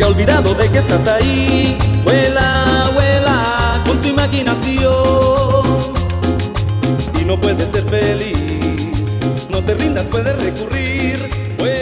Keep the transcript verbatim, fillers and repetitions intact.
olvidado de que estás ahí. Vuela, vuela con tu imaginación y no puedes ser feliz. No te rindas, puedes recurrir. Vuela,